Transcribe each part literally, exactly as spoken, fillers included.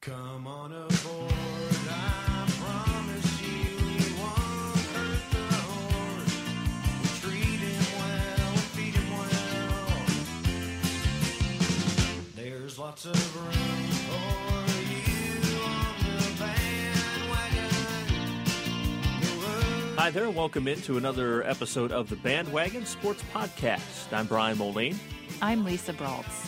Come on aboard, I promise you we won't hurt the horse. We'll treat him well and feed him well. There's lots of room for you on the bandwagon. Hi there, welcome into another episode of the Bandwagon Sports Podcast. I'm Brian Moline. I'm Lisa Braltz.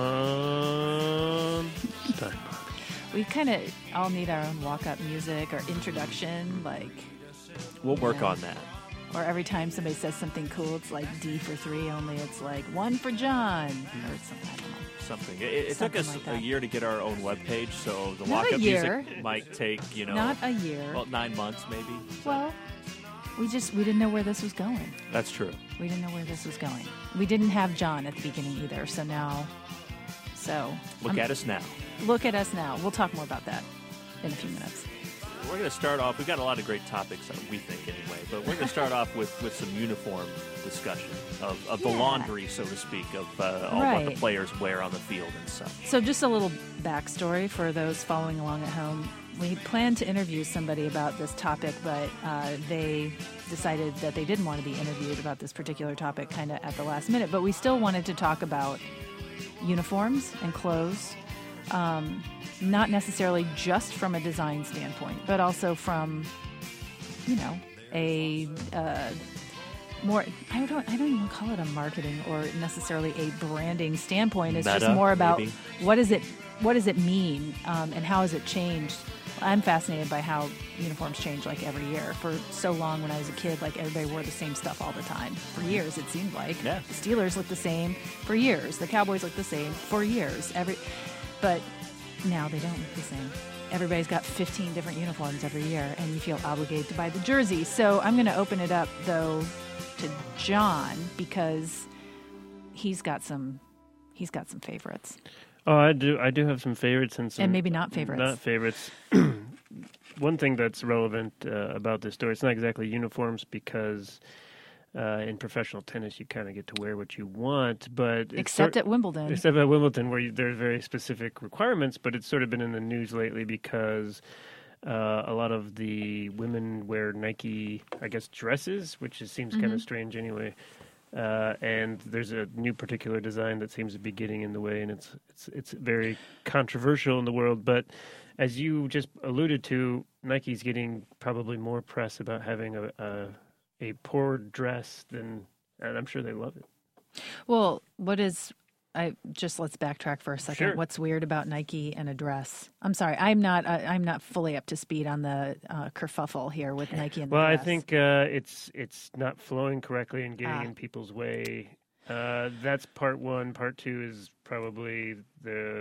John Steinbach. We kind of all need our own walk-up music or introduction, like... We'll work you know, on that. Or every time somebody says something cool, it's like D for three, only it's like one for John, or something, I don't know. Something. It, it Something took us like a that. year to get our own webpage, so the Not a walk-up year. music might take, you know... Not a year. Well, nine months, maybe. So Well, we just, we didn't know where this was going. that's true. We didn't know where this was going. We didn't have John at the beginning either, so now... So... Look I'm- at us now. Look at us now. We'll talk more about that in a few minutes. We're going to start off, we've got a lot of great topics, uh, we think anyway, but we're going to start off with, with some uniform discussion of, of the Yeah. laundry, so to speak, of uh, all what Right. the players wear on the field and such. So just a little backstory for those following along at home. We planned to interview somebody about this topic, but uh, they decided that they didn't want to be interviewed about this particular topic kind of at the last minute. But we still wanted to talk about uniforms and clothes, um, not necessarily just from a design standpoint, but also from, you know, a... Uh, more I don't I don't even call it a marketing or necessarily a branding standpoint. It's just Meta, more about maybe. what is it what does it mean um, and how has it changed. I'm fascinated by how uniforms change like every year. For so long when I was a kid, like everybody wore the same stuff all the time. For years it seemed like Yeah. the Steelers looked the same for years. The Cowboys looked the same for years. Every but now they don't look the same. Everybody's got fifteen different uniforms every year and you feel obligated to buy the jersey. So I'm going to open it up though to John because he's got some he's got some favorites. Oh, I do. I do have some favorites and some And maybe not favorites. Not favorites. One thing that's relevant uh, about this story, it's not exactly uniforms because uh, in professional tennis you kind of get to wear what you want, but it's Except sort- at Wimbledon. Except at Wimbledon, where you, there's very specific requirements, but it's sort of been in the news lately because uh, a lot of the women wear Nike, I guess, dresses, which is, seems kind Mm-hmm. of strange anyway. Uh, and there's a new particular design that seems to be getting in the way, and it's it's it's very controversial in the world. But as you just alluded to, Nike's getting probably more press about having a a, a poor dress than, and I'm sure they love it. Well, what is I just let's backtrack for a second. Sure. What's weird about Nike and a dress? I'm sorry, I'm not I, I'm not fully up to speed on the uh, kerfuffle here with Nike and the Well, I dress. think uh, it's it's not flowing correctly and getting Ah. in people's way. Uh, that's part one. Part two is probably the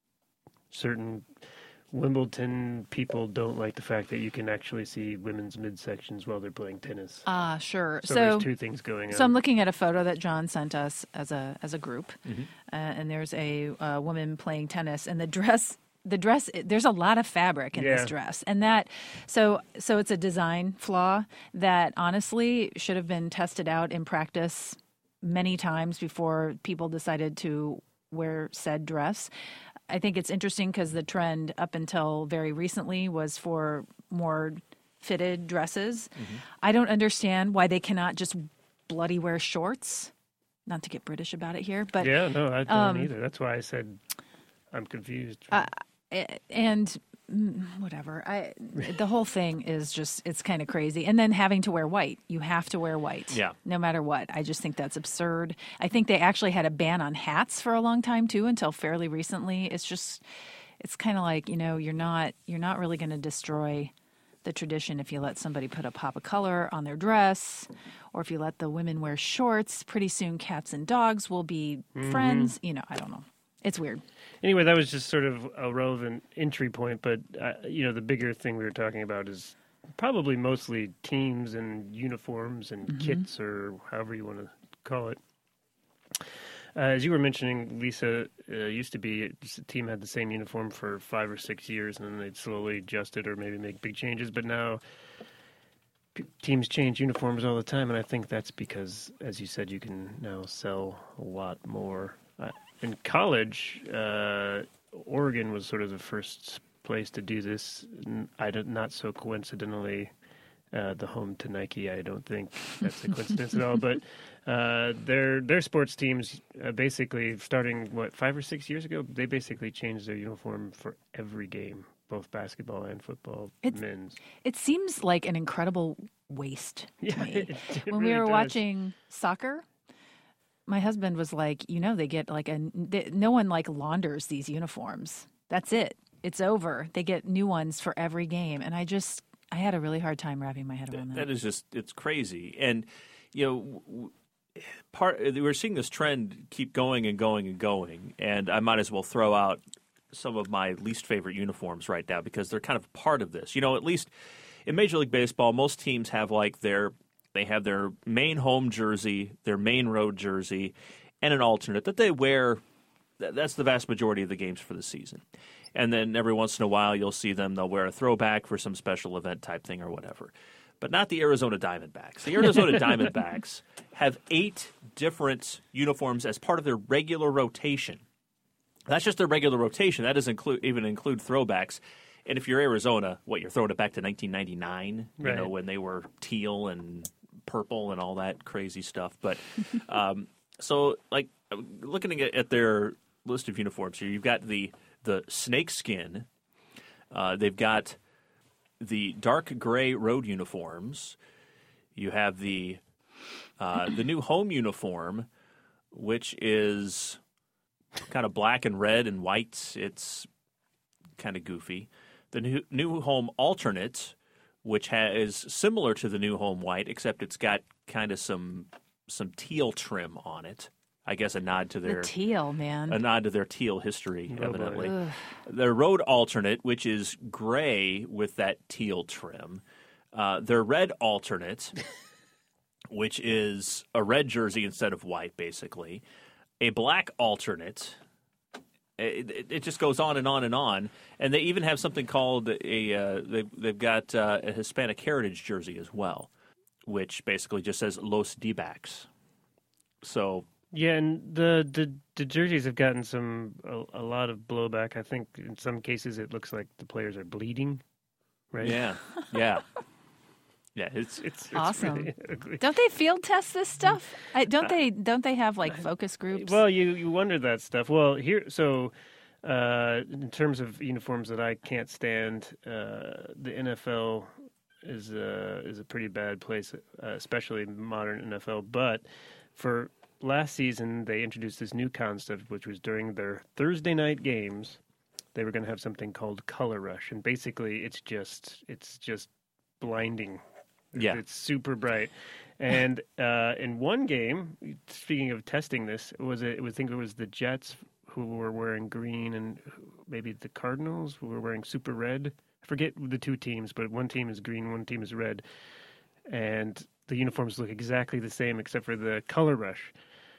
certain Wimbledon people don't like the fact that you can actually see women's midsections while they're playing tennis. Ah, sure. So, So, there's two things going on. so I'm looking at a photo that John sent us as a as a group, Mm-hmm. uh, and there's a uh, woman playing tennis, and the dress. The dress, there's a lot of fabric in Yeah. this dress, and that, so so it's a design flaw that honestly should have been tested out in practice many times before people decided to wear said dress. I think it's interesting because the trend up until very recently was for more fitted dresses. Mm-hmm. I don't understand why they cannot just bloody wear shorts. Not to get British about it here, but yeah, no, I don't um, either. That's why I said I'm confused. uh, and mm, whatever. I the whole thing is just it's kind of crazy. And then having to wear white. You have to wear white. Yeah. No matter what. I just think that's absurd. I think they actually had a ban on hats for a long time too until fairly recently. It's just it's kind of like, you know, you're not you're not really going to destroy the tradition if you let somebody put a pop of color on their dress or if you let the women wear shorts. Pretty soon cats and dogs will be friends. You know, I don't know. It's weird. Anyway, that was just sort of a relevant entry point, but uh, you know, the bigger thing we were talking about is probably mostly teams and uniforms and kits, or however you want to call it. Uh, as you were mentioning, Lisa, uh, used to be the team had the same uniform for five or six years, and then they'd slowly adjust it or maybe make big changes. But now p- teams change uniforms all the time, and I think that's because, as you said, you can now sell a lot more. Uh, in college, uh, Oregon was sort of the first place to do this. N- I don't, not so coincidentally, uh, the home to Nike. I don't think that's a coincidence at all. But uh, their their sports teams uh, basically starting what five or six years ago, they basically changed their uniform for every game, both basketball and football, It's- men's. It seems like an incredible waste to Yeah, me. it- it when we really were does. watching soccer, my husband was like, you know, they get like a they, no one like launders these uniforms. That's it. It's over. They get new ones for every game, and I just I had a really hard time wrapping my head around that. That is just it's crazy, and you know, w- w- part we're seeing this trend keep going and going and going, and I might as well throw out some of my least favorite uniforms right now because they're kind of part of this. You know, at least in Major League Baseball, most teams have like their they have their main home jersey, their main road jersey, and an alternate that they wear. th- That's the vast majority of the games for the season. And then every once in a while, you'll see them. They'll wear a throwback for some special event type thing or whatever. But not the Arizona Diamondbacks. The Arizona Diamondbacks have eight different uniforms as part of their regular rotation. That's just their regular rotation. That doesn't include, even include throwbacks. And if you're Arizona, what, you're throwing it back to nineteen ninety-nine, you Right. know, when they were teal and purple and all that crazy stuff. But um, so, like, looking at, at their list of uniforms here, you've got the the snake skin. Uh, they've got the dark gray road uniforms. You have the uh, the new home uniform, which is kind of black and red and white. It's kind of goofy. The new new home alternate, which ha- is similar to the new home white, except it's got kind of some some teal trim on it. I guess a nod to the their teal, man. a nod to their teal history, Oh, boy. evidently. Ugh. Their road alternate, which is gray with that teal trim. Uh, their red alternate, which is a red jersey instead of white, basically. A black alternate. It, it, it just goes on and on and on. And they even have something called a. Uh, they've, they've got uh, a Hispanic heritage jersey as well, which basically just says Los D-backs. So. Yeah, and the, the the jerseys have gotten some a, a lot of blowback. I think in some cases it looks like the players are bleeding, right? Yeah, yeah, yeah. It's it's, it's Awesome. really ugly. Don't they field test this stuff? I, don't they? Don't they have like focus groups? Well, you you wonder that stuff. Well, here so uh, in terms of uniforms that I can't stand, uh, the N F L is a is a pretty bad place, uh, especially modern N F L. But for last season, they introduced this new concept, which was during their Thursday night games, they were going to have something called Color Rush, and basically, it's just it's just blinding. Yeah. It's super bright. And uh, in one game, speaking of testing this, it was a, it was, I think it was the Jets who were wearing green, and maybe the Cardinals who were wearing super red. I forget the two teams, but one team is green, one team is red, and the uniforms look exactly the same except for the Color Rush.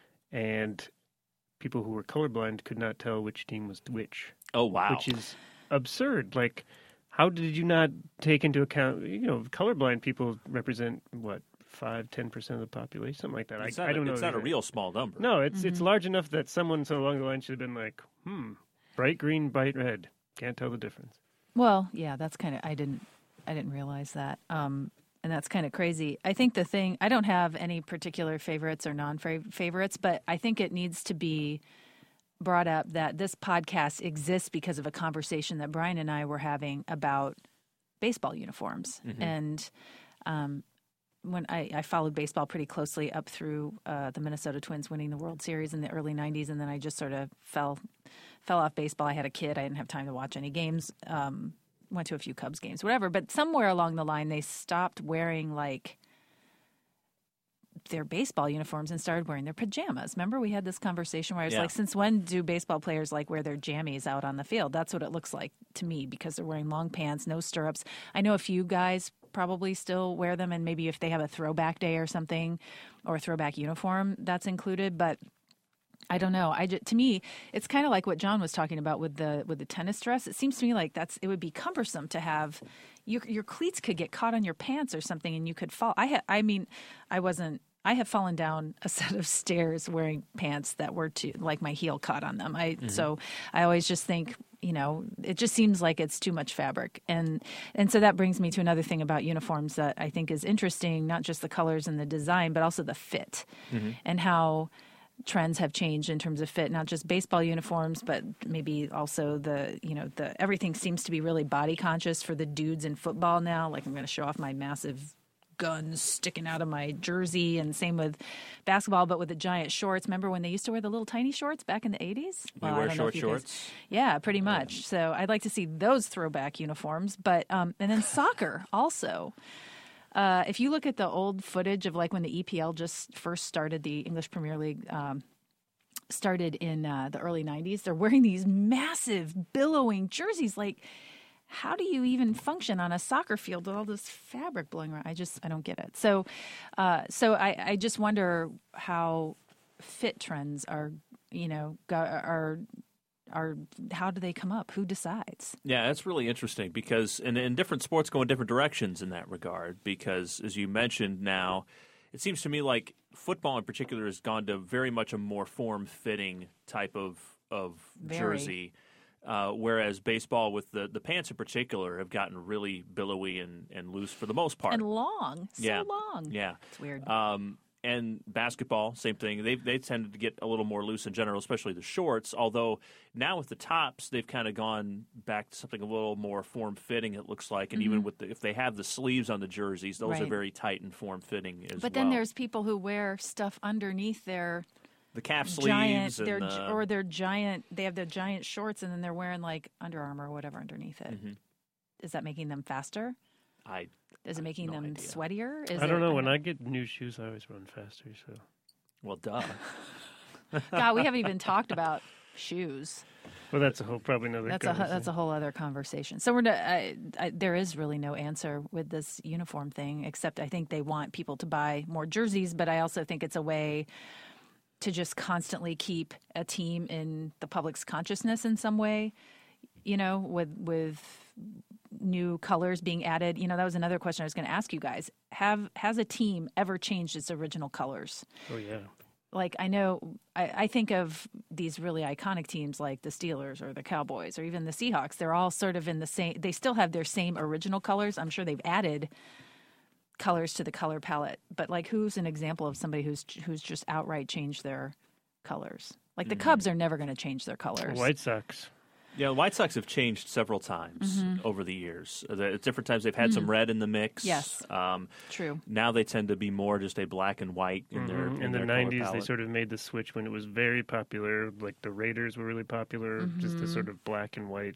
And people who were colorblind could not tell which team was which, oh wow. which is absurd. Like, how did you not take into account? You know, colorblind people represent what five, ten percent of the population, something like that. It's I, not, I don't know. It's not a the- real small number. No, it's it's large enough that someone so along the line should have been like, hmm, bright green, bright red. Can't tell the difference. Well, yeah, that's kind of I didn't I didn't realize that. Um, and that's kind of crazy. I think the thing I don't have any particular favorites or non-favorites, but I think it needs to be brought up that this podcast exists because of a conversation that Brian and I were having about baseball uniforms. Mm-hmm. And um, when I, I followed baseball pretty closely up through uh, the Minnesota Twins winning the World Series in the early nineties, and then I just sort of fell fell off baseball. I had a kid. I didn't have time to watch any games. Um, went to a few Cubs games, whatever. But somewhere along the line, they stopped wearing like their baseball uniforms and started wearing their pajamas. Remember, we had this conversation where I was Yeah. like, since when do baseball players like wear their jammies out on the field? That's what it looks like to me because they're wearing long pants, no stirrups. I know a few guys probably still wear them, and maybe if they have a throwback day or something or a throwback uniform, that's included. But I don't know. I just, to me, it's kind of like what John was talking about with the with the tennis dress. It seems to me like that's it would be cumbersome to have your your cleats could get caught on your pants or something, and you could fall. I had, I mean, I wasn't I have fallen down a set of stairs wearing pants that were too, like my heel caught on them. I so I always just think, you know, it just seems like it's too much fabric. And and so that brings me to another thing about uniforms that I think is interesting, not just the colors and the design, but also the fit and how trends have changed in terms of fit, not just baseball uniforms, but maybe also the, you know, the everything seems to be really body conscious for the dudes in football now. Like, I'm going to show off my massive guns sticking out of my jersey, and same with basketball, but with the giant shorts. Remember when they used to wear the little tiny shorts back in the eighties? We Well, I wear don't know short if you guys- shorts. Yeah, pretty much. So I'd like to see those throwback uniforms. But um, and then soccer also. Uh, if you look at the old footage of like when the E P L just first started, the English Premier League um, started in uh, the early nineties, they're wearing these massive billowing jerseys. Like, how do you even function on a soccer field with all this fabric blowing around? I just, I don't get it. So, uh, so I, I just wonder how fit trends are, you know, go, are, are, how do they come up? Who decides? Yeah, that's really interesting because and, and different sports go in different directions in that regard because, as you mentioned now, it seems to me like football in particular has gone to very much a more form-fitting type of, of Very. jersey, uh, whereas baseball with the, the pants in particular have gotten really billowy and, and loose for the most part. And long, so Yeah. long. Yeah. It's weird. Um, and basketball, same thing. They they tended to get a little more loose in general, especially the shorts. Although now with the tops, they've kind of gone back to something a little more form fitting. It looks like, and even with the, if they have the sleeves on the jerseys, those are Right. very tight and form fitting as well. But then there's people who wear stuff underneath their the calf giant, sleeves and their, the, or their giant. They have their giant shorts, and then they're wearing like Under Armour or whatever underneath it. Mhm. Is that making them faster? I Is it making no them idea. sweatier? Is I don't it, know. When I get new shoes, I always run faster. So well, duh. God, we haven't even talked about shoes. well, that's a whole probably another. That's a conversation. that's a whole other conversation. So we're not, I, I, there is really no answer with this uniform thing, except I think they want people to buy more jerseys. But I also think it's a way to just constantly keep a team in the public's consciousness in some way. You know, with with new colors being added. You know, that was another question I was going to ask you guys. Have has a team ever changed its original colors? Oh yeah. Like, I know, I, I think of these really iconic teams like the Steelers or the Cowboys or even the Seahawks. They're all sort of in the same, they still have their same original colors. I'm sure they've added colors to the color palette. But, like, who's an example of somebody who's who's just outright changed their colors? Like, the Cubs are never going to change their colors. White Sox. Yeah, the White Sox have changed several times Mm-hmm. over the years. Uh, At different times, they've had some red in the mix. Yes. Um, True. now they tend to be more just a black and white in their Mhm. in, in the their color nineties, they palette. sort of made the switch when it was very popular. Like the Raiders were really popular, just Mm-hmm. the sort of black and white,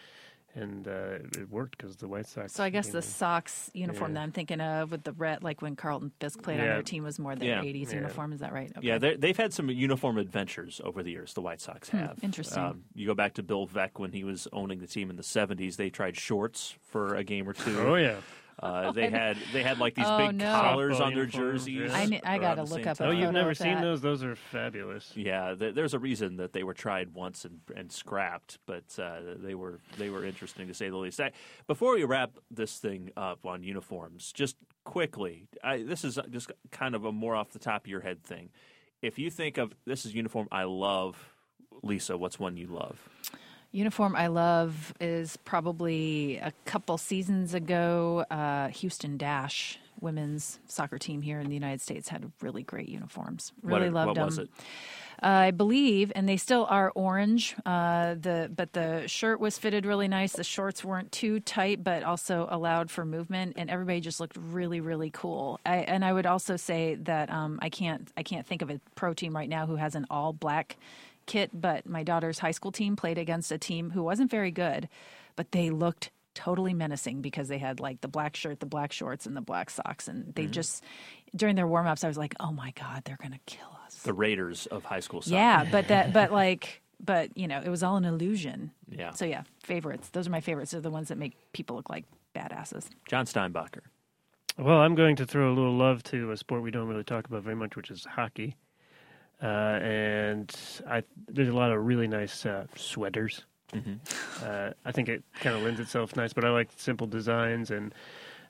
and uh, it worked because the White Sox. So I guess you the know, Sox uniform Yeah. that I'm thinking of with the red, like when Carlton Fisk played on Yeah. their team, was more the Yeah. eighties Yeah. uniform. Is that right? Okay. Yeah, they- they've had some uniform adventures over the years. The White Sox have. Hmm, interesting. Um, you go back to Bill Veeck when he was owning the team in the seventies. They tried shorts for a game or two. Oh yeah. Uh, they had they had like these Oh, big no. collars Softball on their uniforms, jerseys. yeah. I ne- I around gotta the look same up a Oh, time. photo you've never of seen that. those? Those are fabulous. Yeah, th- there's a reason that they were tried once and, and scrapped, but uh, they were they were interesting to say the least. I, before we wrap this thing up on uniforms, just quickly, I, this is just kind of a more off the top of your head thing. If you think of this is uniform I love, Lisa, what's one you love? Uniform I love is probably a couple seasons ago. Uh, Houston Dash women's soccer team here in the United States had really great uniforms. Really what, loved what them. was it? Uh, I believe, and they still are orange. Uh, the but the shirt was fitted really nice. The shorts weren't too tight, but also allowed for movement, and everybody just looked really, really cool. I, and I would also say that um, I can't I can't think of a pro team right now who has an all black kit, but my daughter's high school team played against a team who wasn't very good, but they looked totally menacing because they had like the black shirt, the black shorts, and the black socks, and they just during their warm ups, I was like, oh my god, they're gonna kill us. The Raiders of high school soccer. Yeah, but that, but like, but you know, it was all an illusion. Yeah. So yeah, favorites. Those are my favorites. They're the ones that make people look like badasses. John Steinbacher. Well, I'm going to throw a little love to a sport we don't really talk about very much, which is hockey. Uh, and I there's a lot of really nice uh, sweaters. Mm-hmm. Uh, I think it kind of lends itself nice, but I like simple designs, and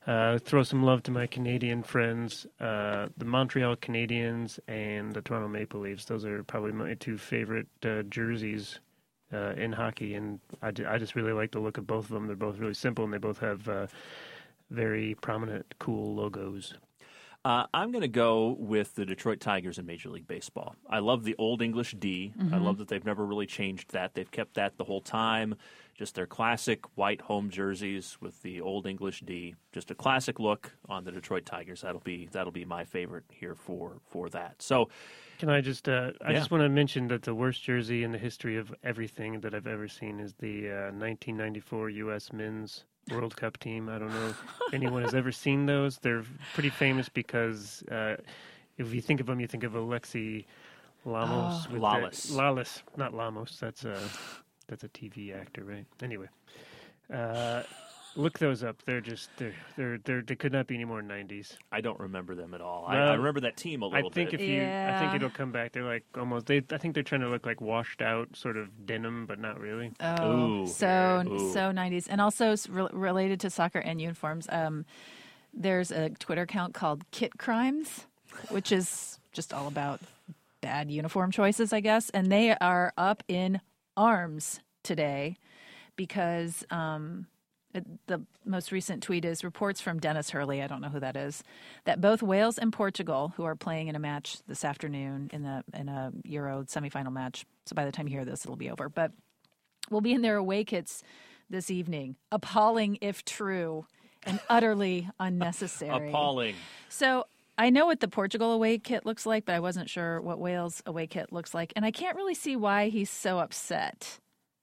Uh, throw some love to my Canadian friends, uh, the Montreal Canadiens and the Toronto Maple Leafs. Those are probably my two favorite uh, jerseys uh, in hockey, and I, ju- I just really like the look of both of them. They're both really simple, and they both have uh, very prominent, cool logos. Uh, I'm going to go with the Detroit Tigers in Major League Baseball. I love the Old English D. I love that they've never really changed that. They've kept that the whole time. Just their classic white home jerseys with the Old English D. Just a classic look on the Detroit Tigers. That'll be that'll be my favorite here for for that. So, Can I just? Uh, I Yeah. just want to mention that the worst jersey in the history of everything that I've ever seen is the uh, nineteen ninety-four U S Men's World Cup team. I don't know if anyone has ever seen those. They're pretty famous because uh, if you think of them, you think of Alexi Lamos. Oh. with Lawless. The, Lawless, not Lamos. That's a that's a T V actor, right? Anyway, uh, look those up. They're just they're they're they're they could not be any more nineties. I don't remember them at all. I, Well, I remember that team a I little think bit. if you, I think Yeah. it'll come back. They're like almost. They, I think they're trying to look like washed out, sort of denim, but not really. Oh, Ooh. so Ooh. so nineties, and also s- re- related to soccer and uniforms. Um, there's a Twitter account called Kit Crimes, which is just all about bad uniform choices, I guess. And they are up in arms today because um, it- the most recent tweet is reports from Dennis Hurley. I don't know who that is. That both Wales and Portugal, who are playing in a match this afternoon in the in a Euro semifinal match. So by the time you hear this, it'll be over. But will be in their away kits this evening. Appalling if true, and utterly unnecessary. Appalling. So I know what the Portugal away kit looks like, but I wasn't sure what Wales away kit looks like, and I can't really see why he's so upset.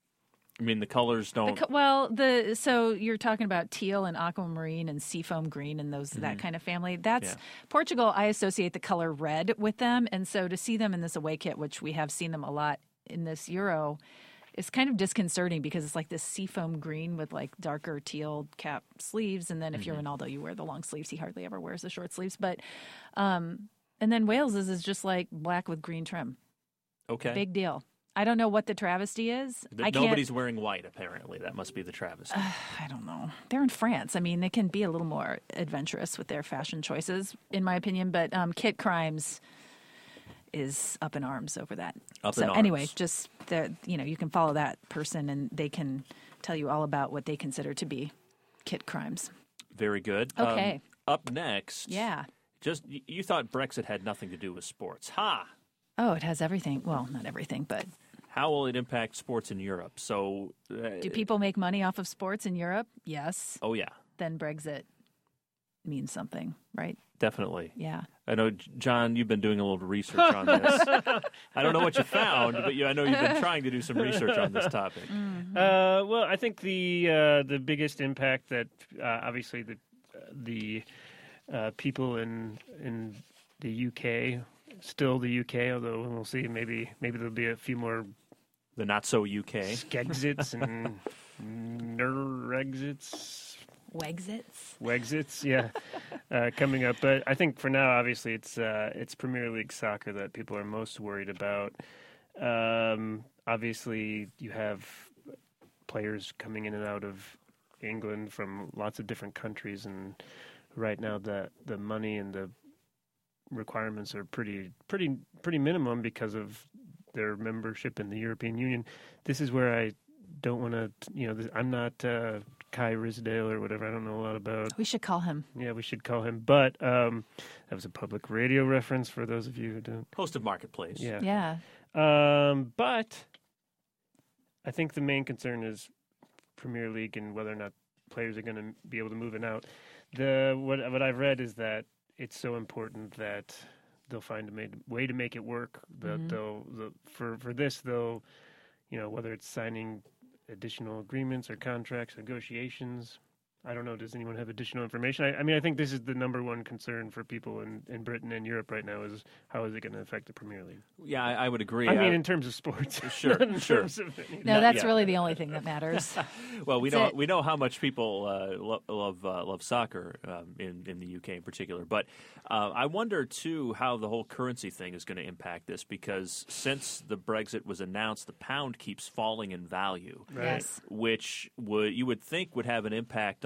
I mean, the colors The don't. co- well, the so you're talking about teal and aquamarine and seafoam green and those that kind of family. That's Yeah. Portugal. I associate the color red with them, and so to see them in this away kit, which we have seen them a lot in this Euro, is kind of disconcerting because it's like this seafoam green with like darker teal cap sleeves, and then if you're Ronaldo, you wear the long sleeves. He hardly ever wears the short sleeves, but um, and then Wales's is just like black with green trim. Okay. Big deal. I don't know what the travesty is. But I can't. nobody's wearing white, apparently. That must be the travesty. I don't know. They're in France. I mean, they can be a little more adventurous with their fashion choices, in my opinion. But um, Kit Crimes is up in arms over that. Up so in anyway, arms. just the you know, you can follow that person, and they can tell you all about what they consider to be Kit Crimes. Very good. Okay. Um, up next. Yeah. Just y- you thought Brexit had nothing to do with sports. Ha! Oh, it has everything. Well, not everything, but How will it impact sports in Europe? So, uh, do people make money off of sports in Europe? Yes. oh yeah, Then Brexit means something, right? definitely. Yeah. I know, J- John, you've been doing a little research on this. I don't know what you found, but you, I know you've been trying to do some research on this topic. Uh, well, I think the uh, the biggest impact that uh, obviously the the uh, people in in the U K, still the U K, although we'll see, maybe maybe there'll be a few more The not so U K. Skexits and Nerexits. Wexits. Wexits, yeah, uh, coming up. But I think for now, obviously, it's uh, it's Premier League soccer that people are most worried about. Um, obviously, you have players coming in and out of England from lots of different countries, and right now, the the money and the requirements are pretty pretty pretty minimum because of their membership in the European Union. This is where I don't want to, you know, this, I'm not uh, Kai Rizdale or whatever. I don't know a lot about. We should call him. Yeah, we should call him. But um, that was a public radio reference for those of you who don't. Host of Marketplace. Yeah. Yeah. Um, but I think the main concern is Premier League and whether or not players are going to be able to move in and out. The what what I've read is that it's so important that they'll find a made, way to make it work. That Mhm. they'll the, for for this they'll, you know, whether it's signing additional agreements or contracts, negotiations. I don't know. Does anyone have additional information? I, I mean, I think this is the number one concern for people in, in Britain and Europe right now is how is it going to affect the Premier League? Yeah, I, I would agree. I mean, I- in terms of sports. Sure, Not in sure. terms of anything. No, Not that's yet. really the only thing that matters. well, we That's know it. we know how much people uh, lo- love uh, love soccer um, in in the U K in particular. But uh, I wonder too how the whole currency thing is going to impact this because since the Brexit was announced, the pound keeps falling in value, Right. Yes. which would you would think would have an impact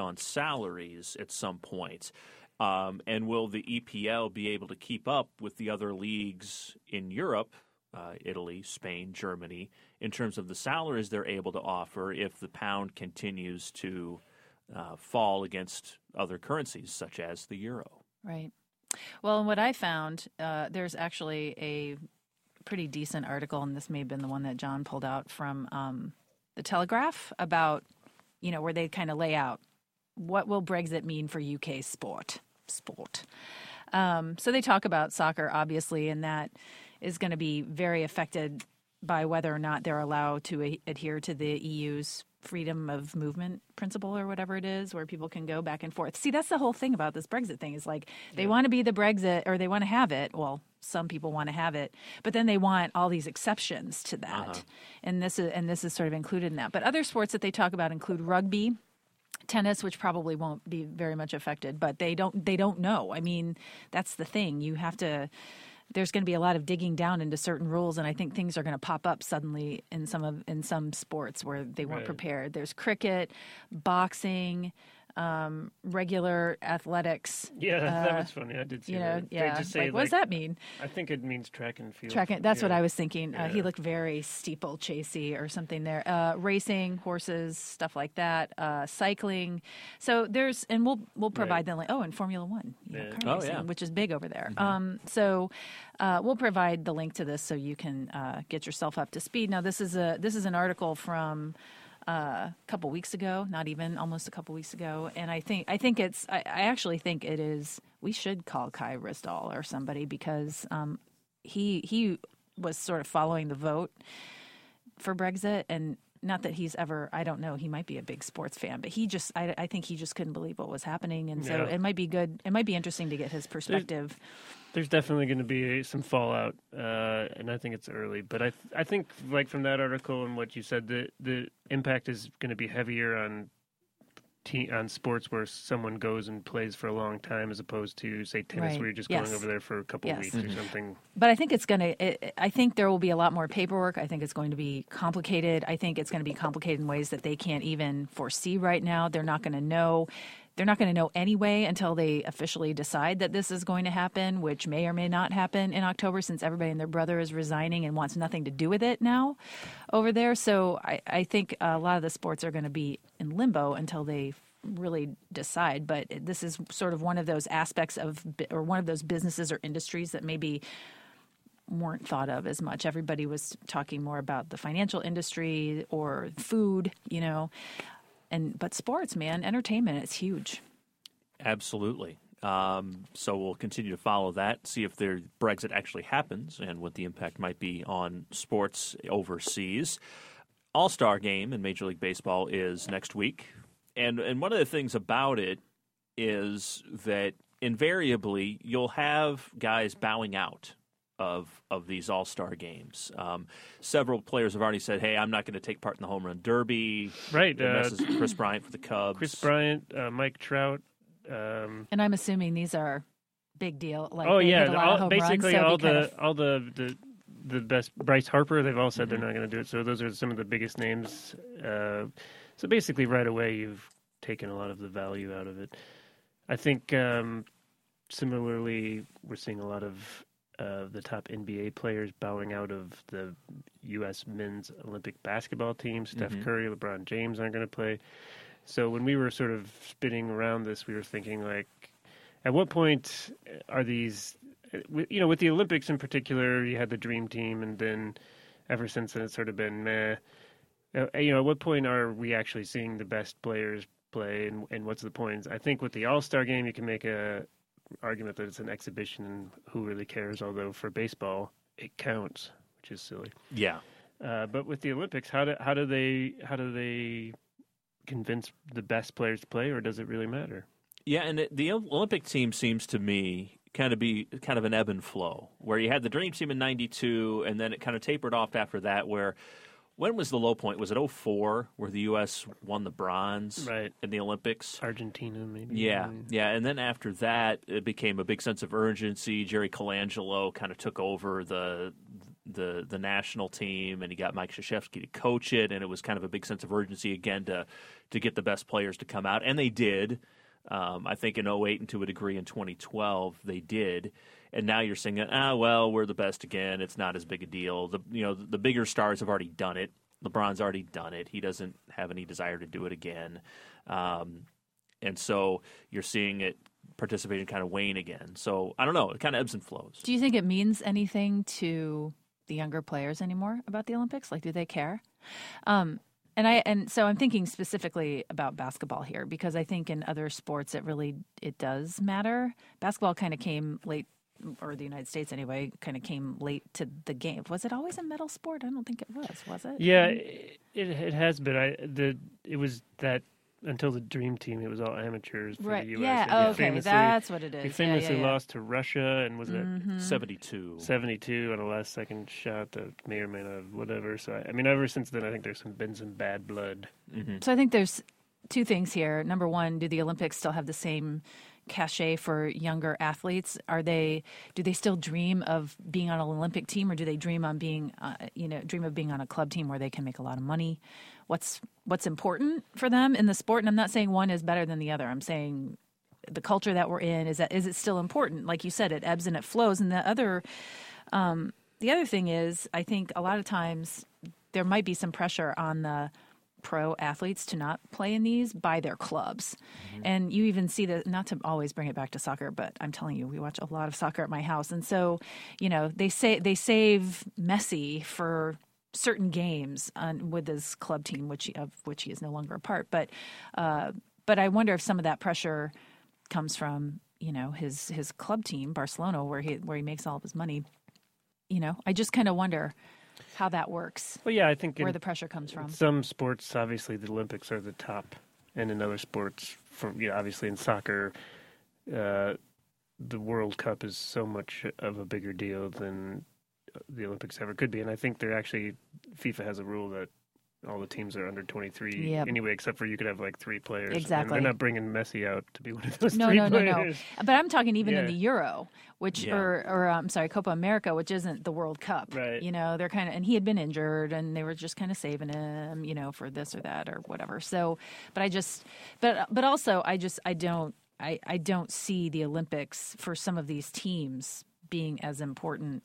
on salaries at some point? Um, and will the E P L be able to keep up with the other leagues in Europe, uh, Italy, Spain, Germany, in terms of the salaries they're able to offer if the pound continues to uh, fall against other currencies such as the euro? Right. Well, and what I found, uh, there's actually a pretty decent article, and this may have been the one that John pulled out from um, the Telegraph about, you know, where they kind of lay out what will Brexit mean for U K sport. Sport. Um, so they talk about soccer, obviously, and that is going to be very affected by whether or not they're allowed to a- adhere to the E U's freedom of movement principle or whatever it is, where people can go back and forth. See, that's the whole thing about this Brexit thing is like they yeah. want to be the Brexit, or they want to have it. Well, some people want to have it, but then they want all these exceptions to that. Uh-huh. And this is and this is sort of included in that. But other sports that they talk about include rugby, tennis, which probably won't be very much affected, but they don't they don't know. I mean, that's the thing. You have to there's going to be a lot of digging down into certain rules, and I think things are going to pop up suddenly in some of in some sports where they weren't right. prepared. There's cricket, boxing, um, regular athletics. Yeah, uh, that was funny. I did see you know, that. They yeah. just say, like, like, what does that mean? I think it means track and field. Track and, that's yeah. what I was thinking. Uh, Yeah. he looked very steeplechasey or something there. Uh, racing, horses, stuff like that. Uh, cycling. So there's, and we'll we'll provide Right. them. Like, oh, and Formula One, you know, Yeah. car Oh, racing, yeah. which is big over there. Mhm. Um, so uh, we'll provide the link to this so you can uh, get yourself up to speed. Now, this is a this is an article from uh, a couple weeks ago, not even almost a couple weeks ago, and I think I think it's I, I actually think it is. We should call Kai Risdall or somebody because um, he he was sort of following the vote for Brexit, and not that he's ever, I don't know, he might be a big sports fan, but he just, I, I think he just couldn't believe what was happening, and so Yeah. it might be good, it might be interesting to get his perspective. There's definitely going to be some fallout, uh, and I think it's early. But I, th- I think, like from that article and what you said, the the impact is going to be heavier on te- on sports where someone goes and plays for a long time, as opposed to, say, tennis, Right. where you're just Yes. going over there for a couple Yes. weeks or something. But I think it's going to, I think there will be a lot more paperwork. I think it's going to be complicated. I think it's going to be complicated in ways that they can't even foresee right now. They're not going to know. They're not going to know anyway until they officially decide that this is going to happen, which may or may not happen in October, since everybody and their brother is resigning and wants nothing to do with it now over there. So I, I think a lot of the sports are going to be in limbo until they really decide. But this is sort of one of those aspects of, or one of those businesses or industries that maybe weren't thought of as much. Everybody was talking more about the financial industry or food, you know. And but sports, man, entertainment, it's huge. Absolutely. Um, so we'll continue to follow that, see if the Brexit actually happens and what the impact might be on sports overseas. All-Star game in Major League Baseball is next week. And and one of the things about it is that invariably you'll have guys bowing out of of these all-star games. Um, several players have already said, hey, I'm not going to take part in the home run derby. Right. And Uh, this is Chris Bryant for the Cubs. Chris Bryant, uh, Mike Trout. Um, And I'm assuming these are big deal. Like oh they yeah, hit a lot all, of home basically runs, so all it'd be kind the of- all the, the the best. Bryce Harper, they've all said Mm-hmm. they're not going to do it. So those are some of the biggest names. Uh, so basically, right away, you've taken a lot of the value out of it. I think um, similarly, we're seeing a lot of uh, the top N B A players bowing out of the U S men's Olympic basketball team. Steph Mhm. Curry, LeBron James aren't going to play. So when we were sort of spinning around this, we were thinking, like, at what point are these, you know, with the Olympics in particular, you had the dream team, and then ever since then it's sort of been meh. Uh, You know, at what point are we actually seeing the best players play, and, and what's the point? I think with the All-Star game, you can make a argument that it's an exhibition, and who really cares? Although for baseball, it counts, which is silly. Yeah. Uh, but with the Olympics, how do how do they how do they convince the best players to play, or does it really matter? Yeah, and it, the Olympic team seems to me kind of be kind of an ebb and flow, where you had the dream team in ninety-two, and then it kind of tapered off after that, where when was the low point? Was it oh four, where the U S won the bronze Right. in the Olympics? Argentina, maybe. Yeah, yeah, and then after that, it became a big sense of urgency. Jerry Colangelo kind of took over the the the national team, and he got Mike Krzyzewski to coach it, and it was kind of a big sense of urgency again to to get the best players to come out, and they did. Um, I think in oh eight and to a degree in twenty twelve they did, and now you're saying, ah, well, we're the best again. It's not as big a deal. The you know the bigger stars have already done it. LeBron's already done it. He doesn't have any desire to do it again, um, and so you're seeing it participation kind of wane again. So I don't know. It kind of ebbs and flows. Do you think it means anything to the younger players anymore about the Olympics? Like, do they care? Um, And I and so I'm thinking specifically about basketball here because I think in other sports it really it does matter. Basketball kind of came late, or the United States anyway, kind of came late to the game. Was it always a medal sport? I don't think it was. Was it? Yeah, it it has been. I the it was that until the Dream Team, it was all amateurs for Right. the U S. Yeah. And he Oh, okay. famously- That's what it is. He Yeah, famously yeah, yeah. lost to Russia and was it Mhm. seventy-two. seventy-two on a last second shot that may or may not have whatever. So I, I mean, ever since then, I think there's some, been some bad blood. Mm-hmm. So I think there's two things here. Number one, do the Olympics still have the same cachet for younger athletes? Are they do they still dream of being on an Olympic team, or do they dream on being uh, you know dream of being on a club team where they can make a lot of money? What's what's important for them in the sport? And I'm not saying one is better than the other. I'm saying the culture that we're in is that is it still important? Like you said, it ebbs and it flows. And the other um, the other thing is, I think a lot of times there might be some pressure on the pro athletes to not play in these by their clubs. Mm-hmm. And you even see that, not to always bring it back to soccer, but I'm telling you, we watch a lot of soccer at my house. And so, you know, they say they save Messi for certain games on, with his club team, which he, of which he is no longer a part. But uh, but I wonder if some of that pressure comes from, you know, his his club team, Barcelona, where he where he makes all of his money. You know, I just kind of wonder how that works, Well, yeah, I think where in, the pressure comes from. in some sports, obviously, the Olympics are the top, and in other sports, for you know, obviously in soccer, uh, the World Cup is so much of a bigger deal than the Olympics ever could be. And I think they're actually FIFA has a rule that all the teams are under twenty-three Yep. anyway, except for you could have like three players. And Exactly. they're not bringing Messi out to be one of those No, three no, no, no. players. But I'm talking even in Yeah. the Euro, which Yeah. or or I'm sorry, Copa America, which isn't the World Cup. Right. You know, they're kind of and he had been injured, and they were just kind of saving him, you know, for this or that or whatever. So, but I just, but but also I just I don't I I don't see the Olympics for some of these teams being as important.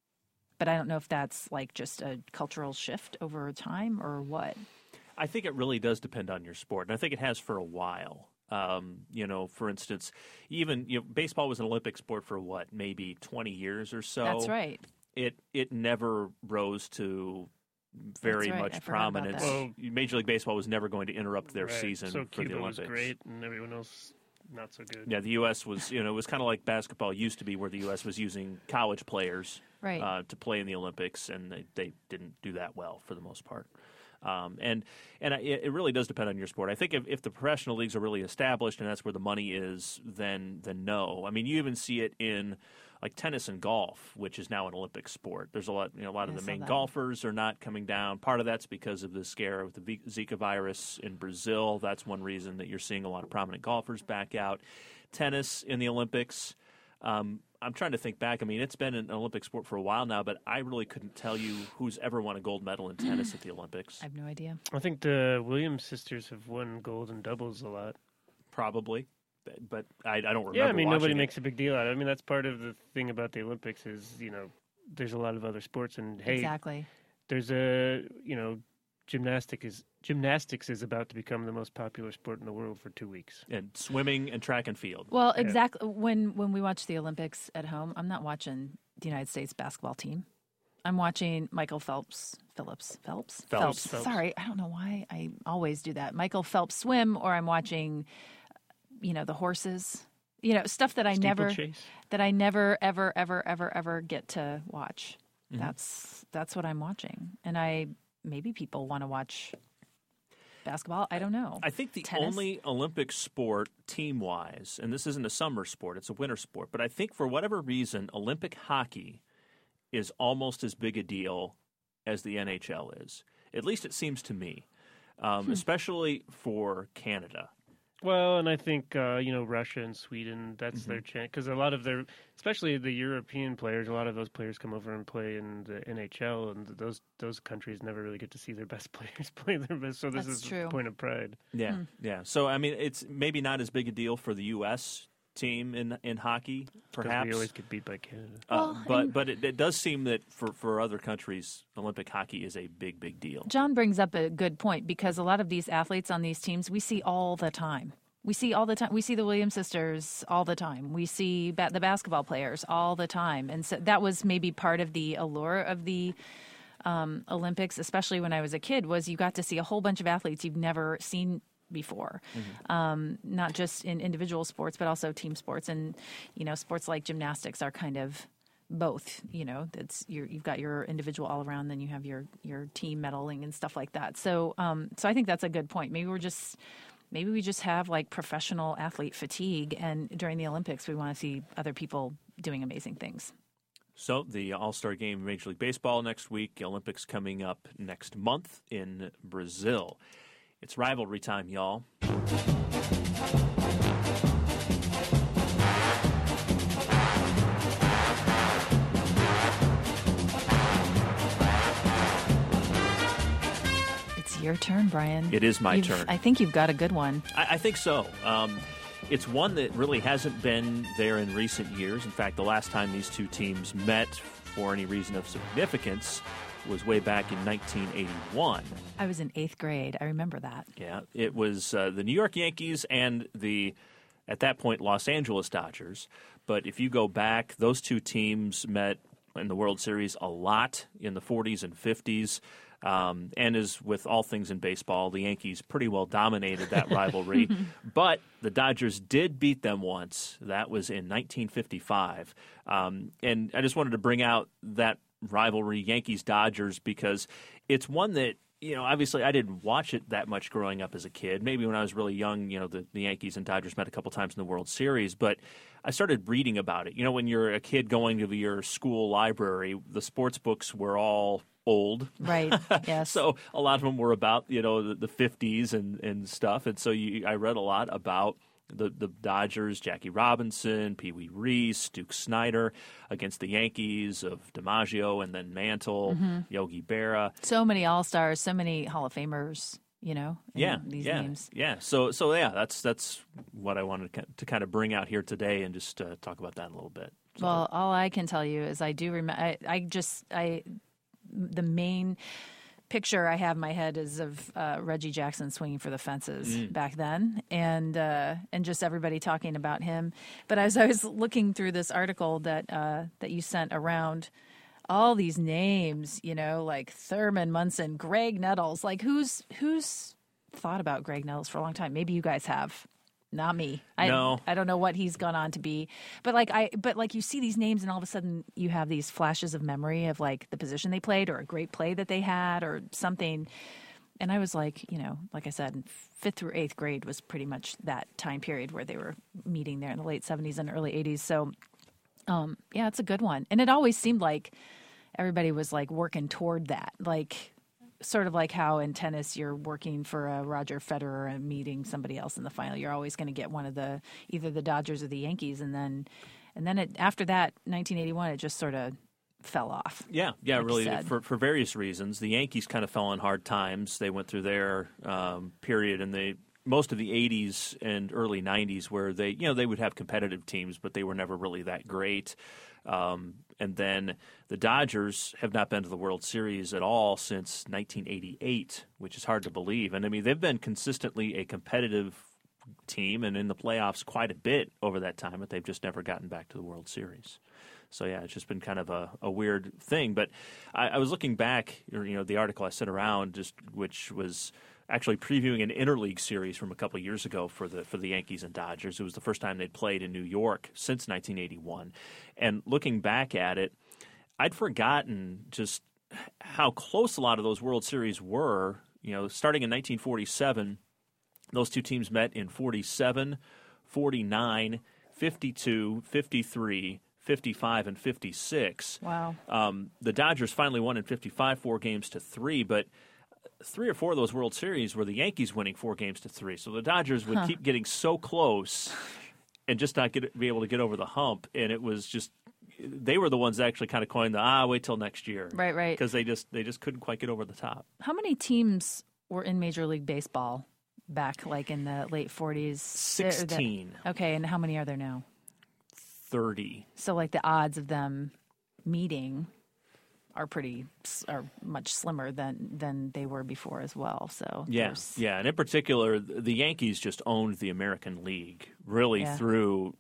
But I don't know if that's like just a cultural shift over time or what. I think it really does depend on your sport, and I think it has for a while. Um, you know, for instance, even you know, baseball was an Olympic sport for what, maybe twenty years or so. That's right. It it never rose to very That's right. I much forgot about prominence. that. Well- Major League Baseball was never going to interrupt their Right. season So for Cuba the was Olympics. great, and everyone else not so good. Yeah, the U S was, you know, it was kind of like basketball used to be, where the U S was using college players Right. uh, to play in the Olympics, and they, they didn't do that well for the most part. Um, and and it, it really does depend on your sport. I think if, if the professional leagues are really established and that's where the money is, then then no. I mean, you even see it in like tennis and golf, which is now an Olympic sport. There's a lot, you know, a lot I of the saw main that. golfers are not coming down. Part of that's because of the scare of the V- Zika virus in Brazil. That's one reason that you're seeing a lot of prominent golfers back out. Tennis in the Olympics. Um, I'm trying to think back. I mean, it's been an Olympic sport for a while now, but I really couldn't tell you who's ever won a gold medal in tennis at the Olympics. I have no idea. I think the Williams sisters have won gold and doubles a lot. Probably, but, but I, I don't remember. Yeah, I mean, nobody watching makes a big deal out of it. I mean, that's part of the thing about the Olympics is, you know, there's a lot of other sports, and hey, Exactly. there's a, you know, gymnastic is gymnastics is about to become the most popular sport in the world for two weeks. it. And swimming and track and field. Well, Yeah. exactly. When when we watch the Olympics at home, I'm not watching the United States basketball team. I'm watching Michael Phelps, Phillips, Phelps, Phelps. Phelps. Sorry, I don't know why I always do that. Michael Phelps swim, or I'm watching, you know, the horses. You know, stuff that I never Steeplechase. that I never ever ever ever ever get to watch. Mm-hmm. That's that's what I'm watching, and I maybe people want to watch basketball. I don't know. I think the Tennis? only Olympic sport team-wise, and this isn't a summer sport, it's a winter sport, but I think for whatever reason, Olympic hockey is almost as big a deal as the N H L is. At least it seems to me, um, Hmm. especially for Canada. Well, and I think uh, you know Russia and Sweden. That's Mm-hmm. their chance because a lot of their, especially the European players, a lot of those players come over and play in the N H L, and those those countries never really get to see their best players play their best. So this That's is true. a point of pride. Yeah, yeah. So I mean, it's maybe not as big a deal for the U S team in in hockey, 'Cause perhaps. we always get beat by Canada. Uh, Well, but and- but it, it does seem that for, for other countries, Olympic hockey is a big, big deal. John brings up a good point because a lot of these athletes on these teams we see all the time. We see all the time. We see the Williams sisters all the time. We see ba- the basketball players all the time, and so that was maybe part of the allure of the um, Olympics, especially when I was a kid. Was you got to see a whole bunch of athletes you've never seen before, um, not just in individual sports but also team sports, and you know, sports like gymnastics are kind of both. You know, that's you're, you've got your individual all around, then you have your your team medaling and stuff like that. So, um, so I think that's a good point. Maybe we're just maybe we just have like professional athlete fatigue, and during the Olympics, we want to see other people doing amazing things. So the All-Star Game in Major League Baseball next week, Olympics coming up next month in Brazil. It's rivalry time, y'all. It's your turn, Brian. It is my You've- turn. I think you've got a good one. I, I think so. Um, it's one that really hasn't been there in recent years. In fact, the last time these two teams met for any reason of significance was way back in nineteen eighty-one. I was in eighth grade. I remember that. Yeah, it was uh, the New York Yankees and the, at that point, Los Angeles Dodgers. But if you go back, those two teams met in the World Series a lot in the forties and fifties. Um, and as with all things in baseball, the Yankees pretty well dominated that rivalry. But the Dodgers did beat them once. That was in nineteen fifty-five. Um, and I just wanted to bring out that rivalry, Yankees-Dodgers, because it's one that, you know, obviously I didn't watch it that much growing up as a kid. Maybe when I was really young, you know, the, the Yankees and Dodgers met a couple times in the World Series, but I started reading about it. You know, when you're a kid going to your school library, the sports books were all old. Right. Yes. So a lot of them were about, you know, the, the fifties and, and stuff. And so you, I read a lot about the, the Dodgers, Jackie Robinson, Pee Wee Reese, Duke Snider against the Yankees of DiMaggio and then Mantle, Yogi Berra. So many All-Stars, so many Hall of Famers, you know, in Yeah, these yeah, names. yeah. So, so yeah, that's that's what I wanted to, to kind of bring out here today and just uh, talk about that a little bit. So, Well, all I can tell you is I do remember. I, I just I the main picture I have in my head is of uh, Reggie Jackson swinging for the fences Mm. back then, and uh, and just everybody talking about him. But as I was looking through this article that uh, that you sent around, all these names, you know, like Thurman Munson, Greg Nettles, like who's who's thought about Greg Nettles for a long time? Maybe you guys have. Not me. I, No. I don't know what he's gone on to be, but like I, but like you see these names, and all of a sudden you have these flashes of memory of like the position they played, or a great play that they had, or something. And I was like, you know, like I said, fifth through eighth grade was pretty much that time period where they were meeting there in the late seventies and early eighties. So, um, yeah, it's a good one. And it always seemed like everybody was like working toward that, like. Sort of like how in tennis you're working for a Roger Federer and meeting somebody else in the final. You're always going to get one of the either the Dodgers or the Yankees, and then and then it, after that, nineteen eighty-one, it just sort of fell off. yeah, yeah, like you really, said. for for various reasons. The Yankees kind of fell on hard times. They went through their um, period in the most of the eighties and early nineties where they, you know, they would have competitive teams, but they were never really that great. Um, and then the Dodgers have not been to the World Series at all since nineteen eighty-eight, which is hard to believe. And I mean, they've been consistently a competitive team and in the playoffs quite a bit over that time, but they've just never gotten back to the World Series. So yeah, it's just been kind of a, a weird thing. But I, I was looking back, or, you know, the article I sent around, just which was actually previewing an interleague series from a couple of years ago for the for the Yankees and Dodgers. It was the first time they'd played in New York since nineteen eighty-one. And looking back at it, I'd forgotten just how close a lot of those World Series were. You know, starting in nineteen forty-seven, those two teams met in forty-seven, forty-nine, fifty-two, fifty-three, fifty-five, and fifty-six. Wow. Um, the Dodgers finally won in fifty-five, four games to three, but three or four of those World Series were the Yankees winning four games to three. So the Dodgers would Huh. keep getting so close and just not get be able to get over the hump. And it was just they were the ones that actually kind of coined the ah wait till next year, Right, right. Because they just they just couldn't quite get over the top. How many teams were in Major League Baseball back like in the late forties? Sixteen, Okay, and how many are there now? thirty. So like the odds of them meeting are pretty are much slimmer than than they were before as well. So Yeah, there's- yeah, and in particular, the Yankees just owned the American League really Yeah. through.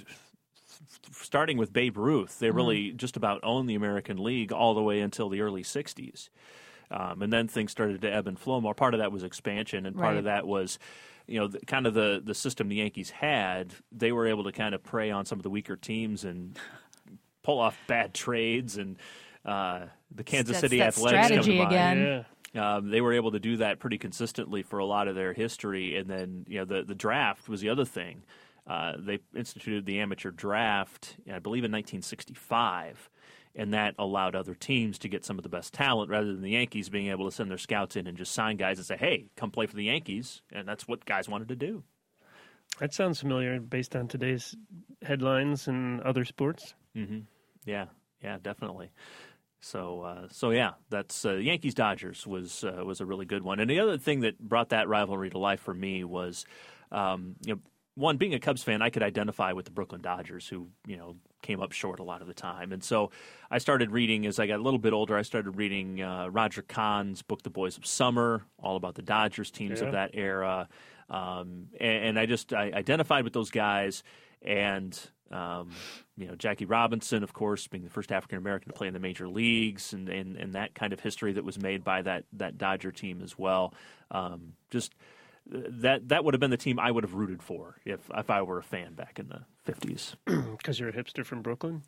Starting with Babe Ruth, they Mm-hmm. really just about owned the American League all the way until the early sixties. Um, and then things started to ebb and flow more. Part of that was expansion, and part of Right. that was, you know, the, kind of the, the system the Yankees had. They were able to kind of prey on some of the weaker teams and pull off bad trades. And uh, the Kansas That's City that Athletics come to strategy mind. again. Yeah. Um, they were able to do that pretty consistently for a lot of their history. And then, you know, the, the draft was the other thing. Uh, they instituted the amateur draft, I believe, in nineteen sixty-five, and that allowed other teams to get some of the best talent rather than the Yankees being able to send their scouts in and just sign guys and say, hey, come play for the Yankees. And that's what guys wanted to do. That sounds familiar based on today's headlines and other sports. Mm-hmm. Yeah, yeah, definitely. So, uh, so yeah, that's uh, Yankees Dodgers was uh, was a really good one. And the other thing that brought that rivalry to life for me was, um, you know, one, being a Cubs fan, I could identify with the Brooklyn Dodgers, who you know came up short a lot of the time. And so, I started reading as I got a little bit older. I started reading uh, Roger Kahn's book, The Boys of Summer, all about the Dodgers teams Yeah. of that era. Um, and, and I just I identified with those guys. And um, you know, Jackie Robinson, of course, being the first African American to play in the major leagues, and, and, and that kind of history that was made by that that Dodger team as well. Um, just that that would have been the team I would have rooted for if if I were a fan back in the fifties. Because you're a hipster from Brooklyn?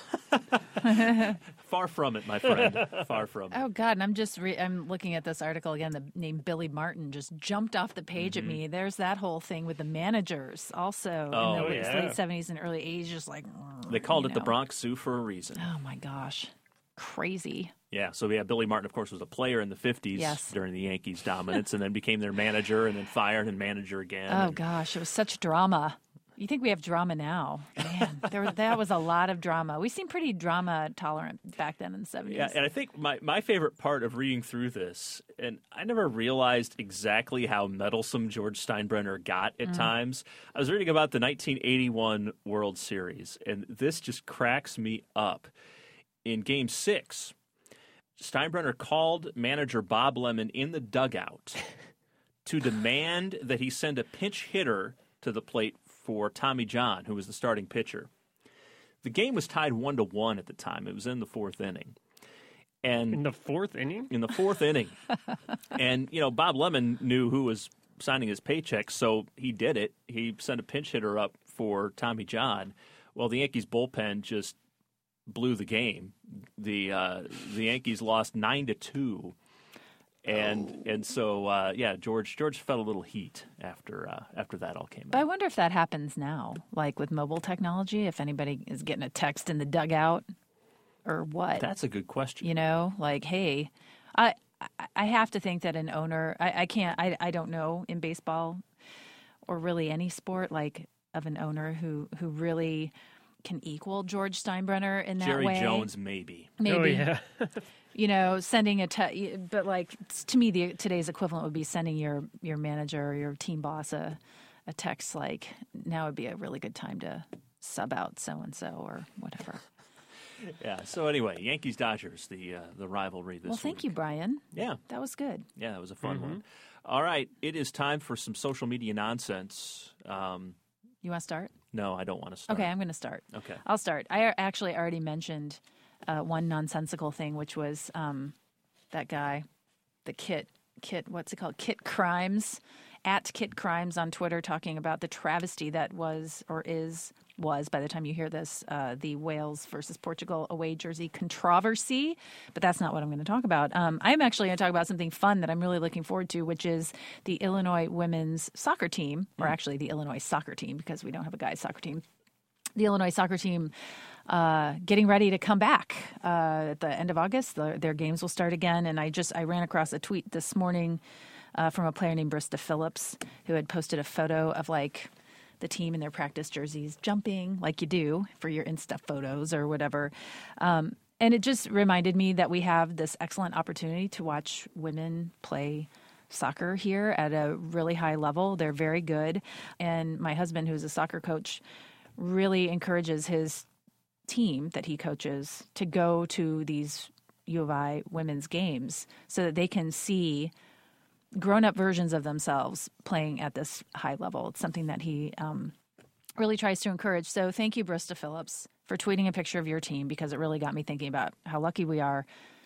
Far from it, my friend. Far from it. Oh God! And I'm just re- I'm looking at this article again. The name Billy Martin just jumped off the page Mm-hmm. at me. There's that whole thing with the managers also Oh, in the yeah. late seventies and early eighties. Just like They called you it the know. Bronx Zoo for a reason. Oh my gosh, crazy! Yeah, so yeah, Billy Martin, of course, was a player in the fifties Yes. during the Yankees' dominance, and then became their manager, and then fired and manager again. Oh and- gosh, it was such drama. You think we have drama now? Man, there was, that was a lot of drama. We seemed pretty drama tolerant back then in the seventies. Yeah, and I think my, my favorite part of reading through this, and I never realized exactly how meddlesome George Steinbrenner got at times. I was reading about the nineteen eighty-one World Series, and this just cracks me up. In Game Six, Steinbrenner called manager Bob Lemon in the dugout to demand that he send a pinch hitter to the plate for Tommy John, who was the starting pitcher. The game was tied one to one at the time. It was in the fourth inning. And In the fourth inning? in the fourth inning. And, you know, Bob Lemon knew who was signing his paycheck, so he did it. He sent a pinch hitter up for Tommy John. Well, the Yankees bullpen just blew the game. The uh, the Yankees lost nine to two. And and so uh, yeah, George George felt a little heat after uh, after that all came But I out. wonder if that happens now, like with mobile technology, if anybody is getting a text in the dugout or what. That's a good question. You know, like, hey, I I- I have to think that an owner, I, I can't, I, I don't know in baseball or really any sport, like of an owner who, who really can equal George Steinbrenner in that Jerry way. Jones, maybe. Maybe. Oh, yeah. You know, sending a te- but like to me, the today's equivalent would be sending your your manager or your team boss a a text like, now would be a really good time to sub out so and so or whatever. Yeah. So anyway, Yankees Dodgers, the uh, the rivalry this Well, thank week. you, Brian. Yeah. That was good. Yeah, that was a fun one. All right, it is time for some social media nonsense. Um, You want to start? no, I don't want to start. Okay, I'm going to start. Okay. I'll start. I a- actually already mentioned uh, one nonsensical thing, which was um, that guy, the Kit, Kit, what's it called? Kit Crimes, at Kit Crimes on Twitter, talking about the travesty that was or is, was, by the time you hear this, uh, the Wales versus Portugal away jersey controversy. But that's not what I'm going to talk about. Um, I'm actually going to talk about something fun that I'm really looking forward to, which is the Illinois women's soccer team, or actually the Illinois soccer team, because we don't have a guys' soccer team. the Illinois soccer team uh, getting ready to come back uh, at the end of August. The, their games will start again. And I just I ran across a tweet this morning uh, from a player named Brista Phillips, who had posted a photo of like the team in their practice jerseys jumping like you do for your Insta photos or whatever. Um, and it just reminded me that we have this excellent opportunity to watch women play soccer here at a really high level. They're very good. And my husband, who's a soccer coach, really encourages his team that he coaches to go to these U of I women's games so that they can see grown-up versions of themselves playing at this high level. It's something that he um, really tries to encourage. So thank you, Brista Phillips, for tweeting a picture of your team, because it really got me thinking about how lucky we are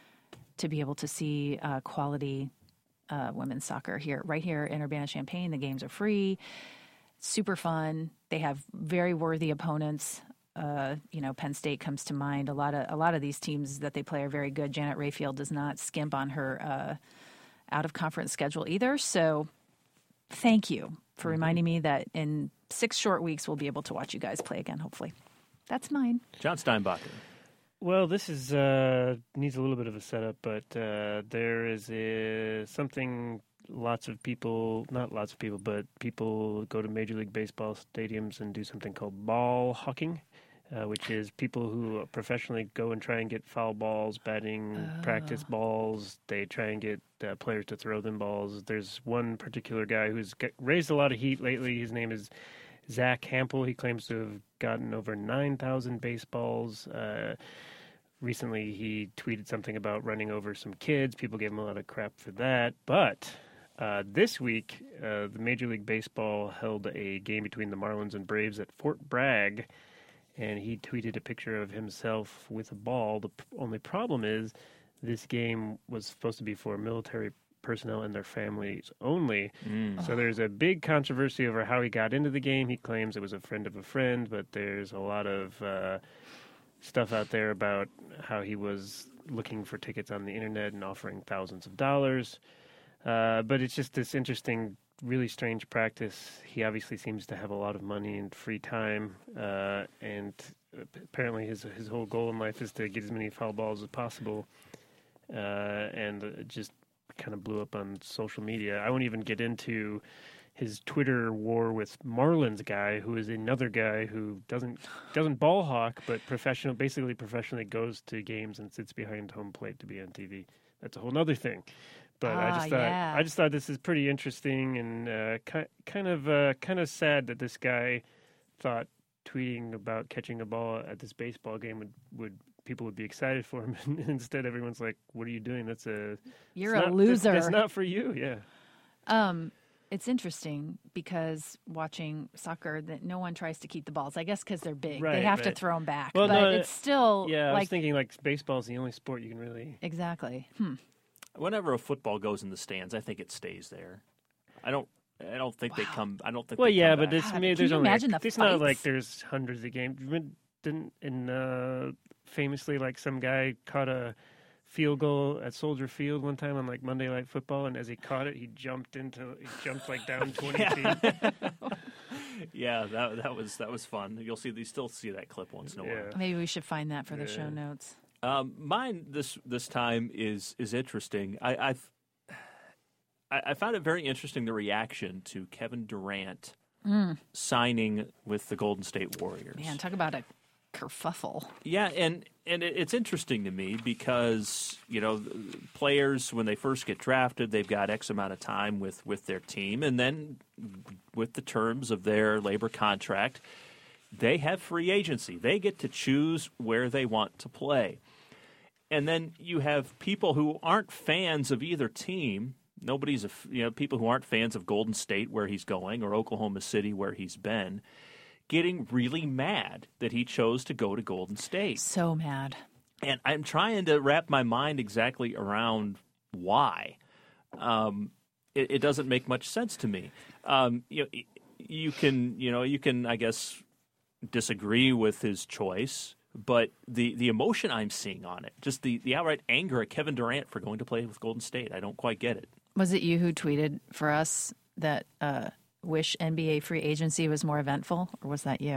to be able to see uh, quality uh, women's soccer here, right here in Urbana-Champaign. The games are free, super fun. They have very worthy opponents. Uh, you know, Penn State comes to mind. A lot of a lot of these teams that they play are very good. Janet Rayfield does not skimp on her uh, out-of-conference schedule either. So thank you for reminding me that in six short weeks we'll be able to watch you guys play again, hopefully. That's mine. John Steinbacher. Well, this is uh, needs a little bit of a setup, but uh, there is a, something lots of people, not lots of people, but people go to Major League Baseball stadiums and do something called ball hawking, uh, which is people who professionally go and try and get foul balls, batting Oh. practice balls. They try and get uh, players to throw them balls. There's one particular guy who's get, raised a lot of heat lately. His name is Zach Hampel. He claims to have gotten over nine thousand baseballs. Uh, recently, he tweeted something about running over some kids. People gave him a lot of crap for that. But uh, this week, uh, the Major League Baseball held a game between the Marlins and Braves at Fort Bragg, and he tweeted a picture of himself with a ball. The p- only problem is this game was supposed to be for military personnel and their families only. Mm. So there's a big controversy over how he got into the game. He claims it was a friend of a friend, but there's a lot of uh, stuff out there about how he was looking for tickets on the internet and offering thousands of dollars. Uh, but it's just this interesting, really strange practice. He obviously seems to have a lot of money and free time, uh, and apparently his his whole goal in life is to get as many foul balls as possible. Uh, and it just kind of blew up on social media. I won't even get into his Twitter war with Marlins guy, who is another guy who doesn't doesn't ball hawk, but professional, basically professionally goes to games and sits behind home plate to be on T V. That's a whole other thing. But I Ah, just thought yeah. I just thought this is pretty interesting and uh, ki- kind of uh, kind of sad that this guy thought tweeting about catching a ball at this baseball game would, would people would be excited for him. And instead, everyone's like, "What are you doing? That's a You're it's a not- loser." That's, that's not for you." Yeah. Um, it's interesting because watching soccer, that no one tries to keep the balls. I guess because they're big, they Right, have to right. throw them back. Well, but no, it's still Yeah, I was like thinking like baseball is the only sport you can really. exactly. Hmm. Whenever a football goes in the stands, I think it stays there. I don't. I don't think they come. I don't think. Well, they yeah, come but back. it's God, maybe can there's you only imagine like, the it's not like fights? there's hundreds of games. Remember, Didn't in uh, famously like some guy caught a field goal at Soldier Field one time on like Monday Night Football, and as he caught it, he jumped into he jumped like down twenty feet. Yeah, that that was that was fun. You'll see. You still see that clip once in a while. Yeah. Maybe we should find that for the show Yeah. notes. Um, mine this this time is is interesting. I I've, I, I found it very interesting the reaction to Kevin Durant signing with the Golden State Warriors. Man, talk about a kerfuffle. Yeah, and and it, it's interesting to me because you know players when they first get drafted, they've got X amount of time with with their team, and then with the terms of their labor contract, they have free agency. They get to choose where they want to play. And then you have people who aren't fans of either team. Nobody's a, f- you know, people who aren't fans of Golden State where he's going or Oklahoma City where he's been, getting really mad that he chose to go to Golden State. So mad. And I'm trying to wrap my mind exactly around why. Um, it, it doesn't make much sense to me. Um, you know, y- you can, you know, you can, I guess, disagree with his choice, but the, the emotion I'm seeing on it, just the, the outright anger at Kevin Durant for going to play with Golden State, I don't quite get it. Was it you who tweeted for us that uh, wish N B A free agency was more eventful, or was that you?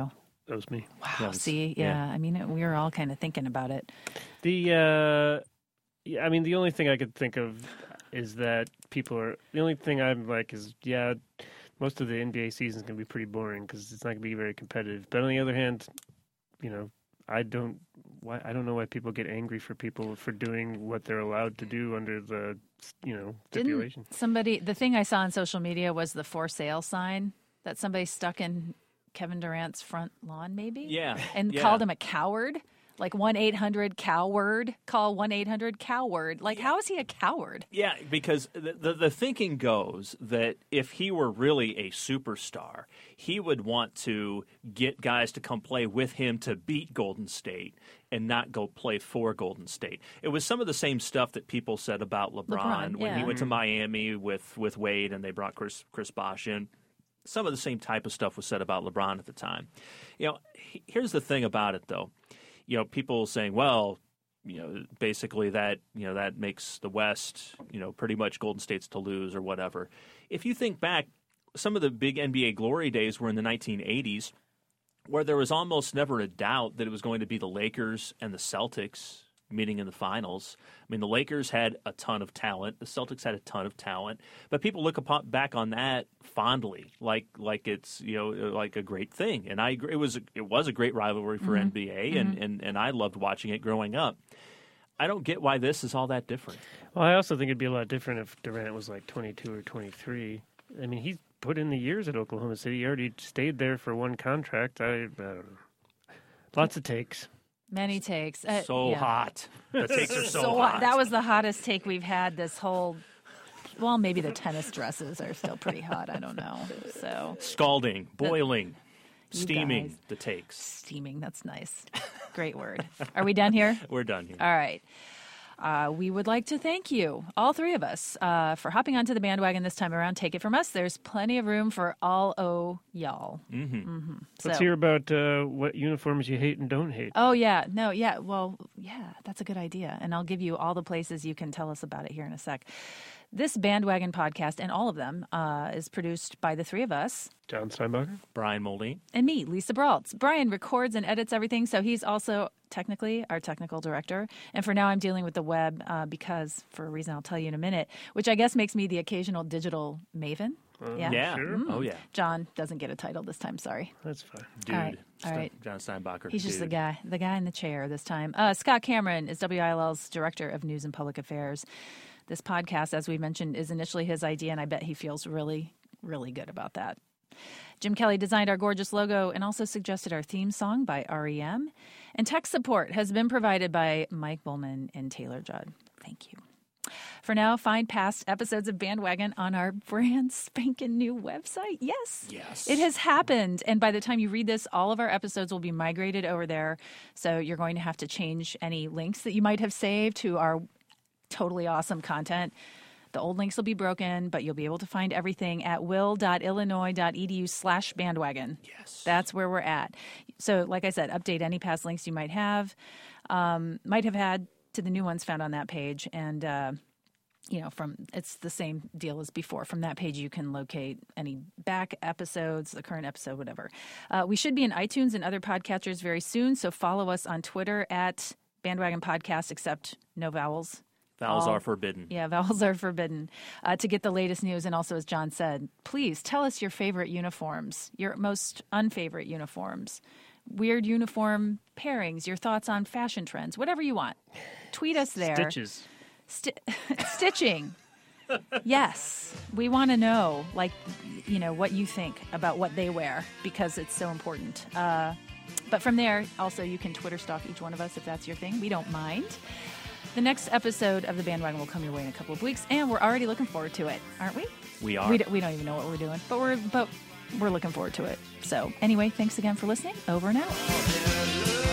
That was me. Wow. That was- See, yeah, yeah. I mean, we were all kind of thinking about it. The uh, yeah, I mean, the only thing I could think of is that people are. The only thing I'm like is yeah, most of the N B A season is going to be pretty boring because it's not going to be very competitive. But on the other hand, you know, I don't. Why I don't know why people get angry for people for doing what they're allowed to do under the you know stipulation. Didn't somebody, the thing I saw on social media was the for sale sign that somebody stuck in Kevin Durant's front lawn, maybe? Yeah. And yeah. called him a coward? Like one eight hundred coward? Call one eight hundred coward. Like, how is he a coward? Yeah, because the, the the thinking goes that if he were really a superstar, he would want to get guys to come play with him to beat Golden State and not go play for Golden State. It was some of the same stuff that people said about LeBron, LeBron, when he yeah. went to Miami with, with Wade and they brought Chris Chris Bosh in. Some of the same type of stuff was said about LeBron at the time. You know, he- here's the thing about it, though. You know, people saying, well, you know, basically that, you know, that makes the West, you know, pretty much Golden State's to lose or whatever. If you think back, some of the big N B A glory days were in the nineteen eighties, where there was almost never a doubt that it was going to be the Lakers and the Celtics meeting in the finals. I mean, the Lakers had a ton of talent. The Celtics had a ton of talent. But people look upon, back on that fondly, like like it's, you know, like a great thing. And I agree. It was, it was a great rivalry for N B A, and, and, and I loved watching it growing up. I don't get why this is all that different. Well, I also think it'd be a lot different if Durant was like twenty-two or twenty-three. I mean, he's put in the years at Oklahoma City. He already stayed there for one contract. I, I don't know. Lots of takes. Many takes. Uh, So yeah. hot. The takes are so, So hot. that was the hottest take we've had this whole. Well, maybe the tennis dresses are still pretty hot. I don't know. So Scalding, boiling, You steaming guys. the takes. steaming. That's nice. Great word. Are we done here? We're done here. All right. Uh, we would like to thank you, all three of us, uh, for hopping onto the bandwagon this time around. Take it from us. There's plenty of room for all o y'all. Mm-hmm. Let's hear about uh, what uniforms you hate and don't hate. Oh, yeah. No, yeah. Well, yeah, that's a good idea. And I'll give you all the places you can tell us about it here in a sec. This Bandwagon podcast, and all of them, uh, is produced by the three of us. John Steinbacher. Brian Muldy. And me, Lisa Braultz. Brian records and edits everything, so he's also technically our technical director. And for now, I'm dealing with the web uh, because, for a reason I'll tell you in a minute, which I guess makes me the occasional digital maven. Yeah. Yeah. Sure. Oh, yeah. John doesn't get a title this time, sorry. That's fine. Dude. All right. All Ste- right. John Steinbacher. He's just the dude. guy, the guy in the chair this time. Uh, Scott Cameron is W I L L's Director of News and Public Affairs. This podcast, as we mentioned, is initially his idea, and I bet he feels really, really good about that. Jim Kelly designed our gorgeous logo and also suggested our theme song by R E M. And tech support has been provided by Mike Bullman and Taylor Judd. Thank you. For now, find past episodes of Bandwagon on our brand spanking new website. Yes. Yes. It has happened. And by the time you read this, all of our episodes will be migrated over there. So you're going to have to change any links that you might have saved to our totally awesome content. The old links will be broken, but you'll be able to find everything at will.illinois.edu slash bandwagon. Yes. That's where we're at. So, like I said, update any past links you might have, um, might have had to the new ones found on that page. And, uh, you know, from it's the same deal as before. From that page, you can locate any back episodes, the current episode, whatever. Uh, we should be in iTunes and other podcatchers very soon. So follow us on Twitter at Bandwagon Podcast, except no vowels. Vowels all- are forbidden. Yeah, vowels are forbidden uh, to get the latest news. And also, as John said, please tell us your favorite uniforms, your most unfavorite uniforms, weird uniform pairings, your thoughts on fashion trends, whatever you want. Tweet us there. Stitches. Sti- stitching. Yes, we want to know, like, you know, what you think about what they wear because it's so important. Uh, but from there, also, you can Twitter stalk each one of us if that's your thing. We don't mind. The next episode of The Bandwagon will come your way in a couple of weeks, and we're already looking forward to it, aren't we? We are. We, d- we don't even know what we're doing, but we're but we're looking forward to it. So anyway, thanks again for listening. Over and out.